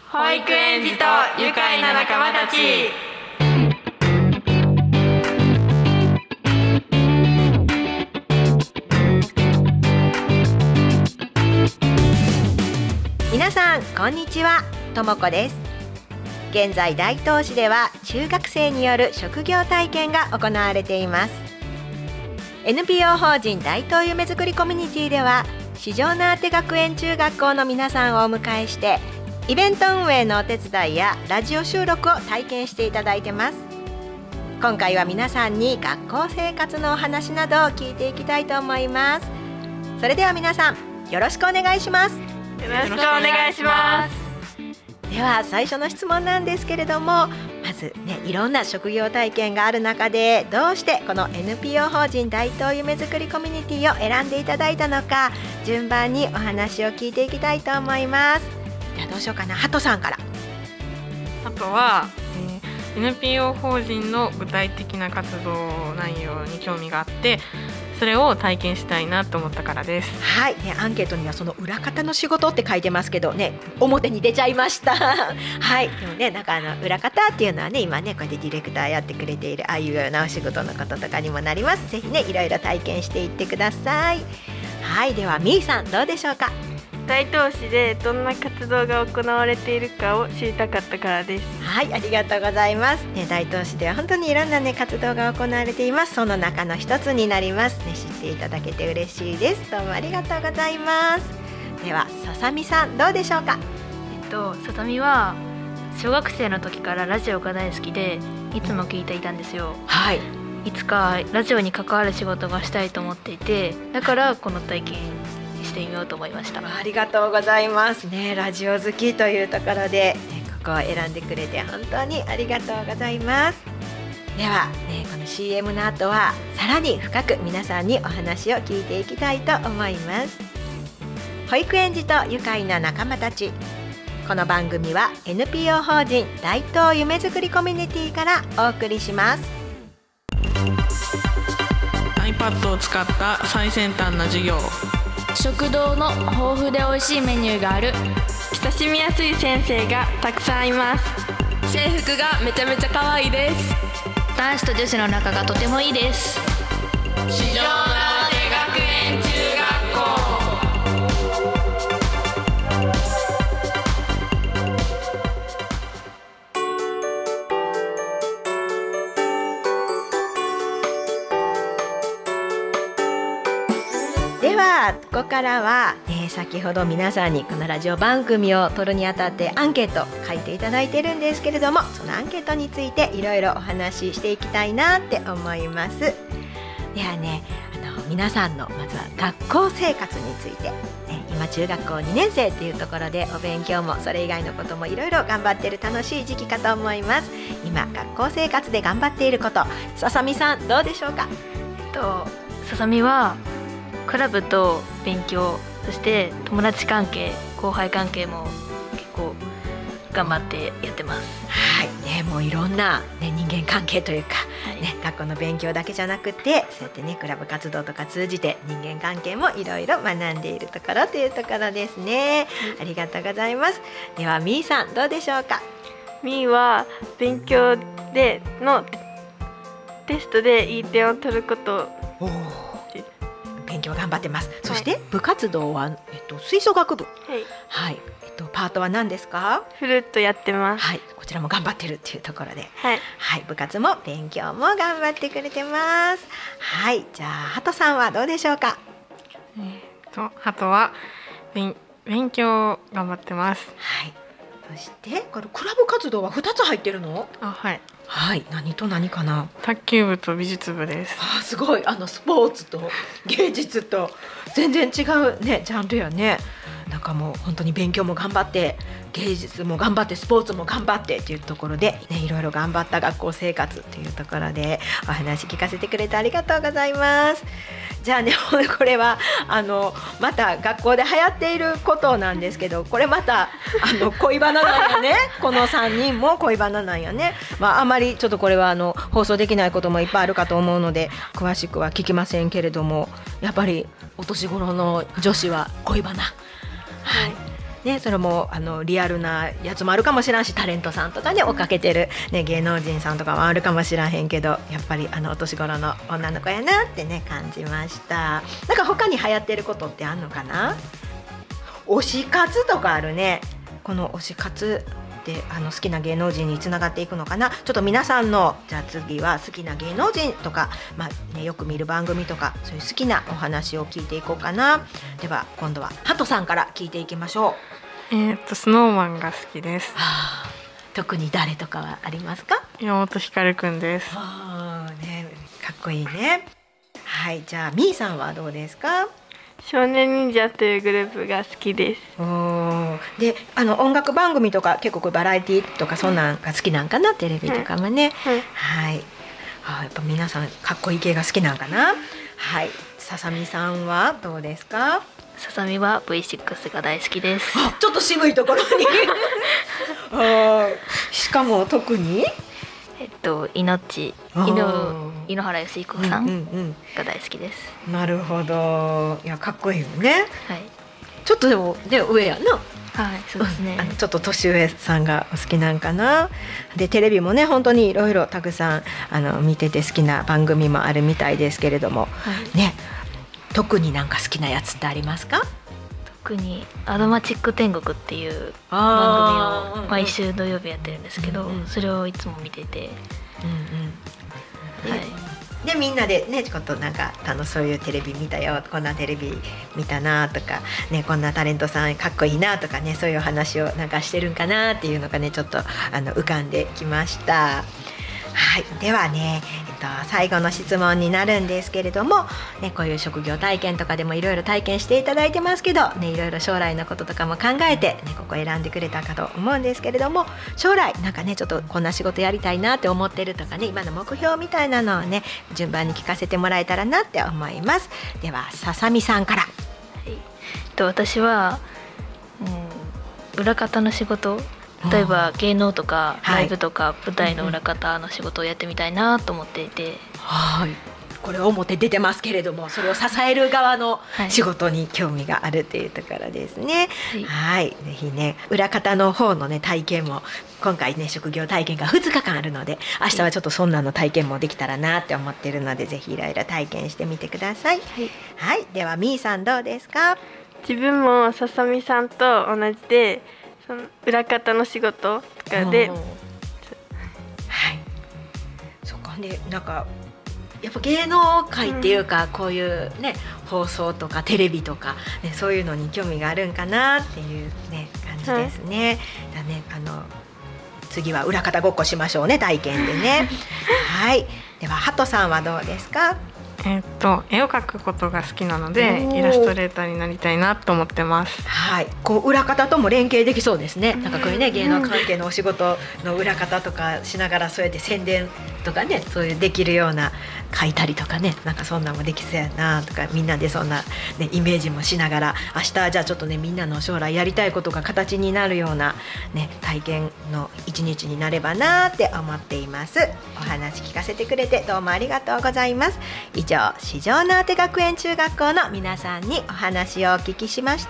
保育園児と愉快な仲間たち。 皆さんこんにちは、ともこです。現在大東市では中学生による職業体験が行われています。 NPO 法人大東夢づくりコミュニティでは四条名手学園中学校の皆さんをお迎えしてイベント運営のお手伝いやラジオ収録を体験していただいてます。今回は皆さんに学校生活のお話などを聞いていきたいと思います。それでは皆さんよろしくお願いします。 よろしくお願いします。 では最初の質問なんですけれども、まずね、いろんな職業体験がある中でどうしてこの NPO 法人大東夢づくりコミュニティを選んでいただいたのか、順番にお話を聞いていきたいと思います。じゃあどうしようかな、ハトさんから。 あとは、NPO 法人の具体的な活動内容に興味があって、それを体験したいなと思ったからです。 はい、ね、アンケートにはその裏方の仕事って書いてますけどね、表に出ちゃいましたはい、でもね、なんか裏方っていうのはね、今ねこうやってディレクターやってくれているああいうようなお仕事のこととかにもなります。ぜひねいろいろ体験していってください。はい、ではみーさんどうでしょうか。 大東市でどんな活動が行われているかを知りたかったからです。 はい、ありがとうございます、ね、大東市では本当にいろんな、ね、活動が行われています。その中の一つになります、ね、知っていただけて嬉しいです。どうもありがとうございます。ではささみさんどうでしょうか。 ささみは小学生の時からラジオが大好きでいつも聞いていたんですよ。 はい、 いつかラジオに関わる仕事がしたいと思っていて、だからこの体験してみようと思いました。 ありがとうございますね。ラジオ好きというところで、ね、ここを選んでくれて本当にありがとうございます。では、ね、この CM の後はさらに深く皆さんにお話を聞いていきたいと思います。保育園児と愉快な仲間たち。この番組は NPO 法人大東夢づくりコミュニティからお送りします。 iPad を使った最先端な授業、 食堂の豊富で美味しいメニューがある。 親しみやすい先生がたくさんいます。 制服がめちゃめちゃ可愛いです。 男子と女子の仲がとてもいいです。 四条名手学園中学校。 ではここからは、先ほど皆さんにこのラジオ番組を撮るにあたってアンケート書いていただいてるんですけれども、そのアンケートについていろいろお話ししていきたいなって思います。ではね、皆さんのまずは学校生活について、今中学校2年生っていうところでお勉強もそれ以外のこともいろいろ頑張っている楽しい時期かと思います。今学校生活で頑張っていること、ささみさんどうでしょうか。 ささみはクラブと勉強、そして友達関係、後輩関係も結構頑張ってやってます。 はいね、もういろんな、ね、人間関係というか、ね、学校の勉強だけじゃなくて、そうやってねクラブ活動とか通じて人間関係もいろいろ学んでいるところというところですね。ありがとうございます。ではみーさんどうでしょうか。 みーは勉強でのテストでいい点を取ることを勉強頑張ってます。そして部活動は、吹奏楽部、はい、パートは何ですか。 フルートやってます。 はい、こちらも頑張ってるっていうところで、 はいはい、部活も勉強も頑張ってくれてます。はい、じゃあハトさんはどうでしょうか。 ハトは勉強頑張ってます。 はい、そしてこれクラブ活動は2つ入ってるの。 はい、 はい、何と何かな。 卓球部と美術部です。 すごい、スポーツと芸術と全然違うねジャンルやね。なんかもう本当に勉強も頑張って芸術も頑張ってスポーツも頑張ってっていうところで、ね、いろいろ頑張った学校生活っていうところでお話聞かせてくれてありがとうございます。じゃあね、これはまた学校で流行っていることなんですけど、これまた恋バナなんよねこの3人も恋バナなんよね。あまりちょっとこれは放送できないこともいっぱいあるかと思うので詳しくは聞きませんけれども、やっぱりお年頃の女子は恋バナ、はい、 ね、それもリアルなやつもあるかもしれんし、タレントさんとかね追っかけてる、ね、芸能人さんとかもあるかもしらへんけど、やっぱりお年頃の女の子やなってね感じました。なんか他に流行ってることってあんのかな。推し活とかあるね。この推し活で好きな芸能人につながっていくのかな。ちょっと皆さんのじゃあ次は好きな芸能人とか、よく見る番組とかそういう好きなお話を聞いていこうかな。では今度はハトさんから聞いていきましょう。 スノーマンが好きです。 特に誰とかはありますか。 山本光くんです。 ね、かっこいいね。はい、じゃあみーさんはどうですか。 少年忍者というグループが好きです。 で音楽番組とか結構バラエティとかそんなんが好きなんかな、テレビとかもね、はい、やっぱ皆さんかっこいい系が好きなんかな。はい、ささみさんはどうですか。 ささみは V6 が大好きです。 ちょっと渋いところにしかも特に井ノ原快彦さんが大好きです。 なるほど。いやかっこいいよね。 はい。 ちょっとでも上やな。 はい、そうですね。 ちょっと年上さんがお好きなんかな。でテレビもね本当にいろいろたくさん見てて好きな番組もあるみたいですけれども、ね、特になんか好きなやつってありますか。 特にアドマチック天国っていう番組を毎週土曜日やってるんですけど、それをいつも見てて、 でみんなでねちょっとなんかそういうテレビ見たよ、こんなテレビ見たなとかね、こんなタレントさんかっこいいなとかね、そういう話をなんかしてるんかなっていうのがねちょっと浮かんできました。はい、ではね、最後の質問になるんですけれども、ね、こういう職業体験とかでもいろいろ体験していただいてますけど、ね、いろいろ将来のこととかも考えて、ね、ここ選んでくれたかと思うんですけれども、将来なんかねちょっとこんな仕事やりたいなって思ってるとかね、今の目標みたいなのをね順番に聞かせてもらえたらなって思います。ではささみさんから。 私は、裏方の仕事、例えば芸能とかライブとか舞台の裏方の仕事をやってみたいなと思っていて、 これ表出てますけれども、それを支える側の仕事に興味があるというところですね。はい、ぜひね裏方の方のね体験も今回ね職業体験が2日間あるので、明日はちょっとそんなの体験もできたらなって思ってるので、ぜひいろいろ体験してみてください。はい、ではみーさんどうですか。 自分もささみさんと同じで裏方の仕事とかで、 そっかね、なんかやっぱ芸能界っていうか、こういうね放送とかテレビとか、ね、そういうのに興味があるんかなっていうね感じですね。だね、次は裏方ごっこしましょうね、体験でね。はい、ではハトさんはどうですか。 絵を描くことが好きなのでイラストレーターになりたいなと思ってます。 はい、こう裏方とも連携できそうですね。なんかこういうね芸能関係のお仕事の裏方とかしながら、そうやって宣伝とかね、そういうできるような書いたりとかね、なんかそんなもできそうやなとか、みんなでそんな、ね、イメージもしながら、明日じゃあちょっとねみんなの将来やりたいことが形になるような、ね、体験の一日になればなって思っています。お話聞かせてくれてどうもありがとうございます。以上、四条畷学園中学校の皆さんにお話をお聞きしました。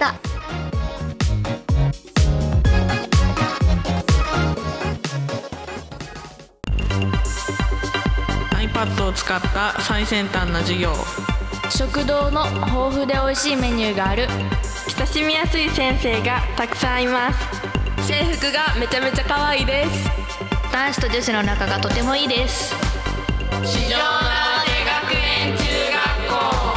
iPad を使った最先端な授業、 食堂の豊富で美味しいメニューがある。 親しみやすい先生がたくさんいます。 制服がめちゃめちゃ可愛いです。 男子と女子の仲がとてもいいです。 四条畷学園中学校。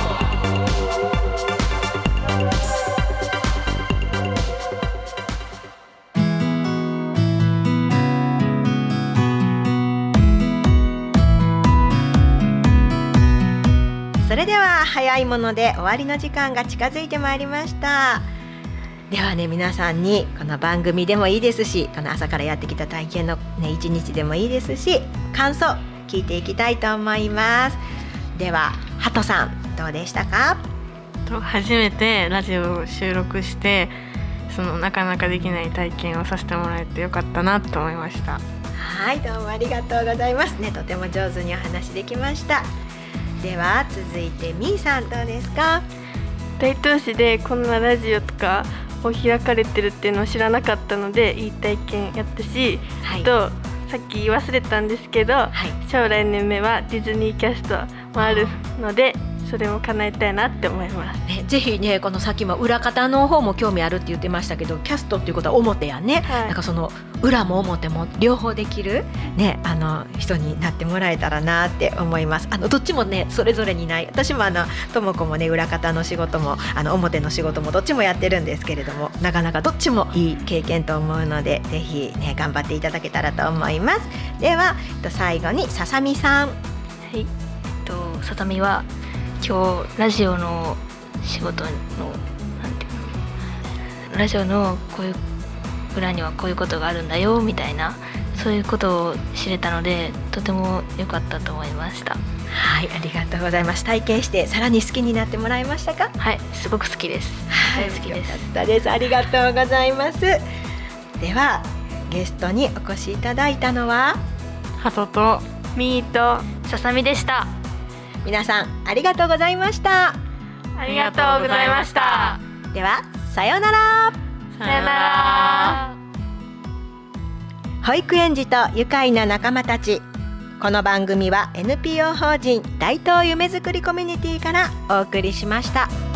それでは早いもので終わりの時間が近づいてまいりました。ではね、皆さんにこの番組でもいいですし、この朝からやってきた体験のね一日でもいいですし、感想聞いていきたいと思います。ではハトさんどうでしたか。 初めてラジオを収録して、なかなかできない体験をさせてもらえてよかったなと思いました。 はい、どうもありがとうございますね。とても上手にお話できました。では続いてみーさんどうですか。 大東市でこんなラジオとかを開かれてるっていうのを知らなかったのでいい体験やったし、 はい、 とさっき言い忘れたんですけど、 はい、 将来の夢はディズニーキャストもあるのでそれも叶えたいなって思います、 ね、ぜひねこのさっきも裏方の方も興味あるって言ってましたけど、キャストっていうことは表やね、 はい、 なんかその裏も表も両方できる、ね、人になってもらえたらなって思います。どっちもねそれぞれにない、私もともこもね裏方の仕事も表の仕事もどっちもやってるんですけれども、なかなかどっちもいい経験と思うのでぜひね頑張っていただけたらと思います。では最後にささみさん。 はい、ささみは今日ラジオの仕事のなんていうの、ラジオのこういう裏にはこういうことがあるんだよみたいな、そういうことを知れたのでとても良かったと思いました。 はい、ありがとうございます。体験してさらに好きになってもらえましたか？ はい、すごく好きです。大好きです。 よかったです。ありがとうございます。ではゲストにお越しいただいたのはハトとミーとささみでした。 皆さんありがとうございました。 ありがとうございました。 ではさようなら。 さようなら。 保育園児と愉快な仲間たち。この番組は NPO 法人大東夢づくりコミュニティからお送りしました。